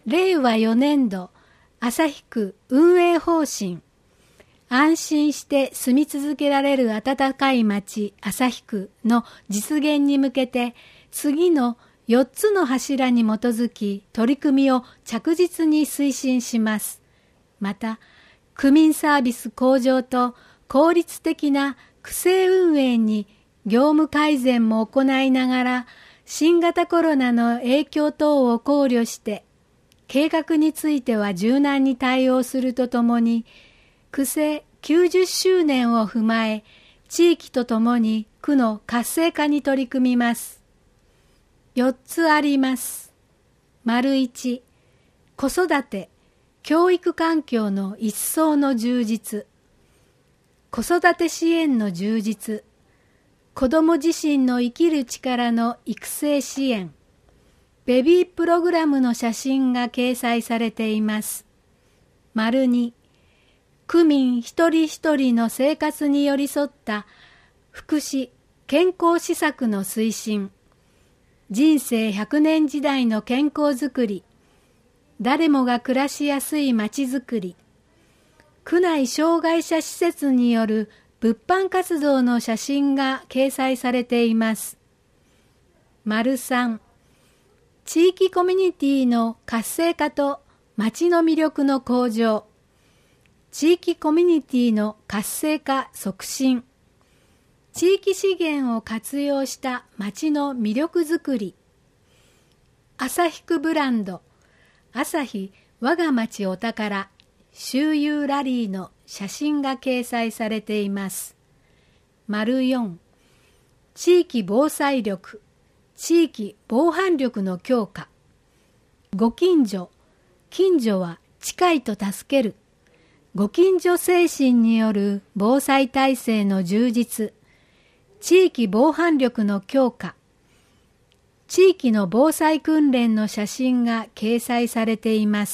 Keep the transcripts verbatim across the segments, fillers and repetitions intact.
れいわよねんど旭区運営方針。安心して住み続けられる暖かい街旭区の実現に向けて、次のよっつの柱に基づき取り組みを着実に推進します。また、区民サービス向上と効率的な区政運営に業務改善も行いながら、新型コロナの影響等を考慮して、計画については柔軟に対応するとともに、区政きゅうじゅっしゅうねんを踏まえ、地域とともに区の活性化に取り組みます。よっつあります。丸いち、子育て、教育環境の一層の充実。子育て支援の充実。子ども自身の生きる力の育成支援。ベビープログラムの写真が掲載されています。丸に、区民一人一人の生活に寄り添った福祉・健康施策の推進。人生ひゃくねん時代の健康づくり。誰もが暮らしやすいまちづくり。区内障害者施設による物販活動の写真が掲載されています。丸さん、地域コミュニティの活性化と街の魅力の向上。地域コミュニティの活性化促進。地域資源を活用した街の魅力づくり。旭区ブランド、旭我が町お宝周遊ラリーの写真が掲載されています。丸よん、地域防災力、地域防犯力の強化。ご近所、近所は近いと助ける。ご近所精神による防災体制の充実。地域防犯力の強化。地域の防災訓練の写真が掲載されています。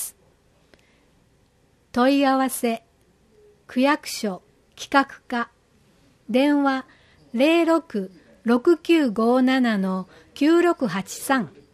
問い合わせ、区役所企画課、電話 ゼロろく ろくきゅうごなな きゅうろくはちさん